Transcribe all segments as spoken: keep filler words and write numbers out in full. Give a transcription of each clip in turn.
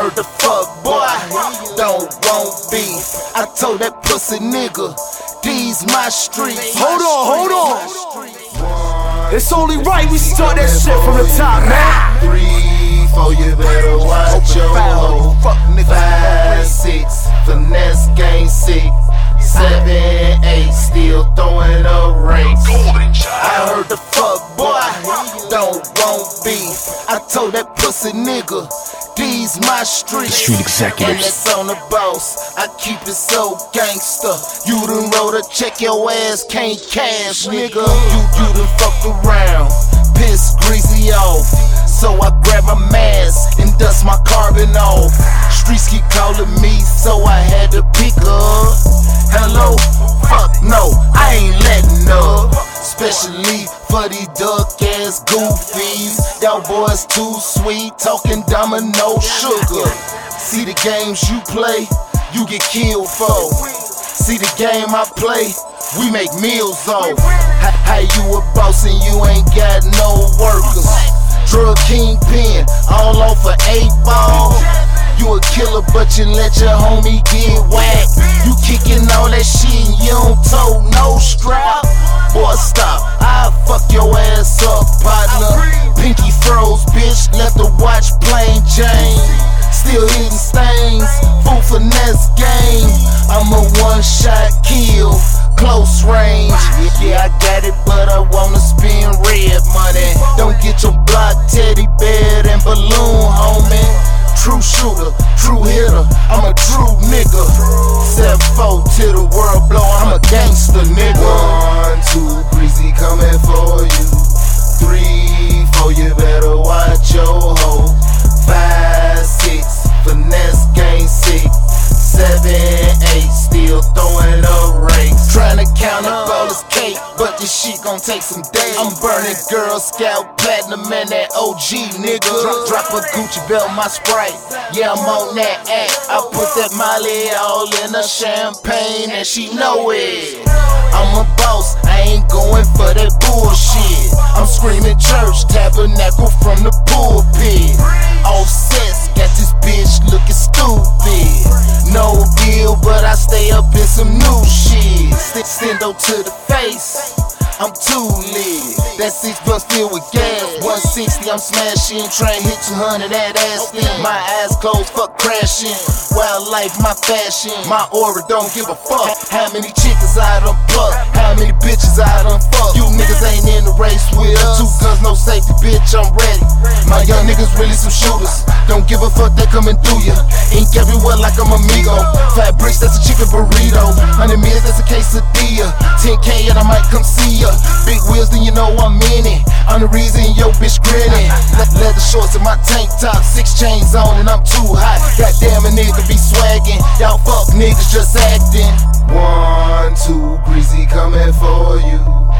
heard the fuck boy don't want beef. I told that pussy nigga, these my streets. Hold on, hold on. It's only right we start that shit from the top, man. Three, four, you better watch your hoe. Five, six, finesse game six. Seven, eight, still throwing up ranks. I heard the fuck boy don't want beef. I told that pussy nigga, these my streets. Street executives. And that's on the boss. I keep it so gangster. You done wrote a check, your ass can't cash, nigga. You, you done fucked around, piss greasy off. So I grab my mask and dust my carbon off. Streets keep calling me, so I had to pick up. Hello, fuck no, I ain't letting up. Especially for these duck ass goofies. Y'all boys too sweet, talking domino sugar. See the games you play, you get killed for. See the game I play, we make meals off. How you a boss and you ain't got no workers? Drug kingpin, all off for eight ball. You a killer, but you let your homie get whacked. You kicking all that shit and you don't tote no strap. Boy, stop, I'll fuck your ass up, partner. Pinky froze, bitch, left the watch plain Jane. Still hitting stains, full finesse game. I'm a one-shot kill, close range. Yeah, I got it, but I wanna spend red money. Don't get your block teddy bear and balloon, homie. True shooter, true hitter, I'm a true nigga. Seven four to the world blow, I'm a gangster nigga. One, two, greasy coming for you. Three, four, you better watch your hoe. Five, six, finesse game six. Seven, eight, still throwing up ranks. Tryna count up all this cake, but this shit gon' take some days. I'm burning Girl Scout platinum and that O G, nigga. Drop, drop a Gucci belt, my Sprite. Yeah, I'm on that act. I put that Molly all in a champagne and she know it. I'm a boss, I ain't going for that bullshit. I'm screaming church, tabernacle from the pulpit. Offsets, got this bitch looking stupid. No deal, but I stay up in some new shit. Stendo to the face, I'm too lit. That six bucks filled with gas. one sixty, I'm smashing. Trying hit two hundred, that ass thin. My eyes closed, fuck crashing. Wildlife, my fashion. My aura don't give a fuck. How many chickens I done pluck? How many bitches I done fuck? You niggas ain't in the race with us. Two guns, no safety, bitch, I'm ready. My young niggas really some shooters. Don't give a fuck, they coming through ya. Ink everywhere like I'm amigo. Fat bricks, that's a chicken burrito. Hundred meals, that's a quesadilla. ten K and I might come see ya. Big wheels, then you know I'm in it. I'm the reason yo bitch grinning. Leather shorts and my tank top, six chains on and I'm too hot. Goddamn a nigga be swagging. Y'all fuck niggas just acting. One, two, greasy coming for you.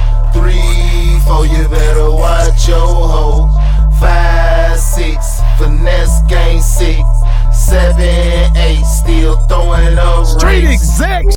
Three, four, you better watch your hoe. Five, six, finesse game six. Seven, eight, still throwing up Street ranks. execs.